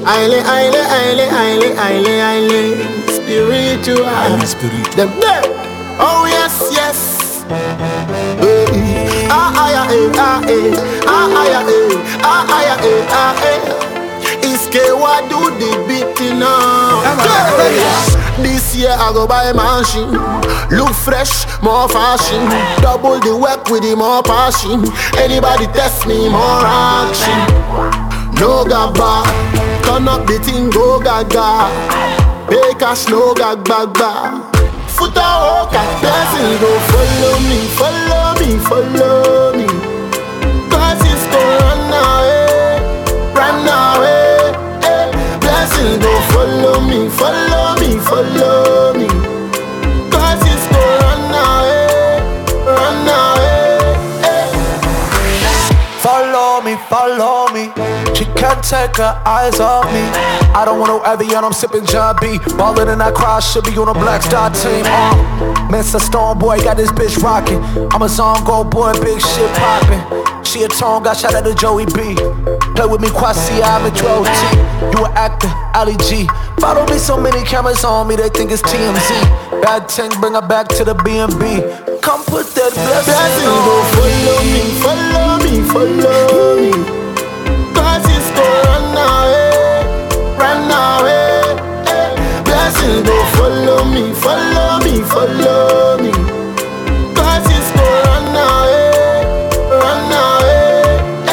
Highly spiritual. Them there. Oh yes, yes. Iskewa do the beating now. This year I go buy a machine. Look fresh, more fashion. Double the work with the more passion. Anybody test me, more action. No gaba, turn up the thing, go gaga. Pay cash, no gag bagba. Foot out, blessings go follow me, follow me, follow me. Cause it's gonna run away, run away. Blessings go follow me, follow me, follow me. Cause it's gonna run away, run away. Follow me, follow me. She can't take her eyes off me. I don't want no Evian, I'm sipping John B. Ballin' in that crowd, should be on a Black Star team. Mr. Stone Boy got this bitch rockin'. I'm a Zone Go boy, big shit poppin'. She a tone, got shot at the Joey B. Play with me, Kwasi, I'm a Dro T. You an actor, Ali G. Follow me, so many cameras on me, they think it's TMZ. Bad thing, bring her back to the B&B. Come put that blessing on. Go follow me, follow me, follow me. Cause it's gonna run away, run away. Blessings go follow me, follow me, follow me. Cause it's gonna run away, run away.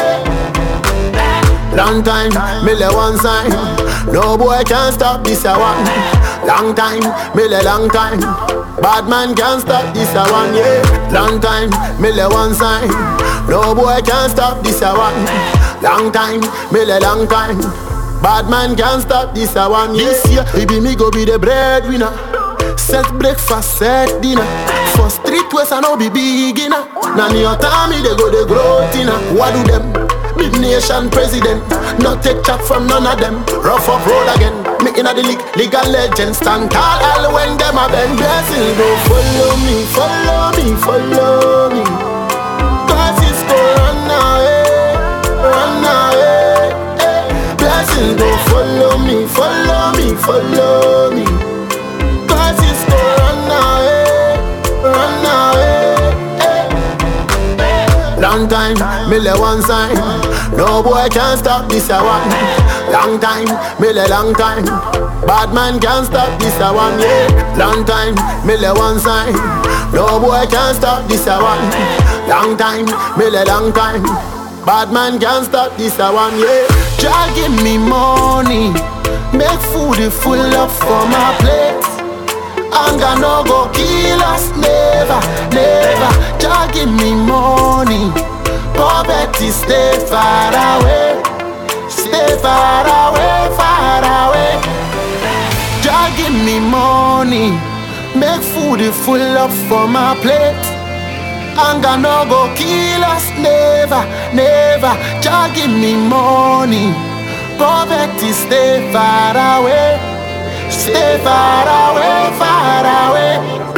Long time, me le one sign. No boy can stop this a one. Long time, me le long time. Bad man can't stop this a one, yeah. Long time, me le one sign. No boy can stop this a one. Long time, me le long time. Bad man can't stop this a one, yeah. This year, baby me go be the breadwinner. Set breakfast, set dinner. For street west I no be beginner. Now your time me they go the growth inna. What do them? Big nation president. Not take chat from none of them. Rough up road again. Me inna the league, legal legend. Stand tall all when them a bend. Blessings go follow me, follow me, follow me. Cause it's gonna run away, run away. Blessings go follow me, follow me, follow me. Cause it's gonna run away, run away. Long time, me le one sign. No boy can stop this a one. Long time, me le long time. Bad man can't stop this a one, yeah. Long time, me le one sign. No boy can stop this a one. Long time, me le long time. Bad man can't stop this a one, yeah. Jah give me money, make food full up for my plate. Anger no go kill us, never, never. Jah give me money, poverty stay far away, stay far away, far away. Jah give me money, make food full up for my plate. Anger no go kill us, never, never. Jah give me money, poverty stay far away, stay far away, far away.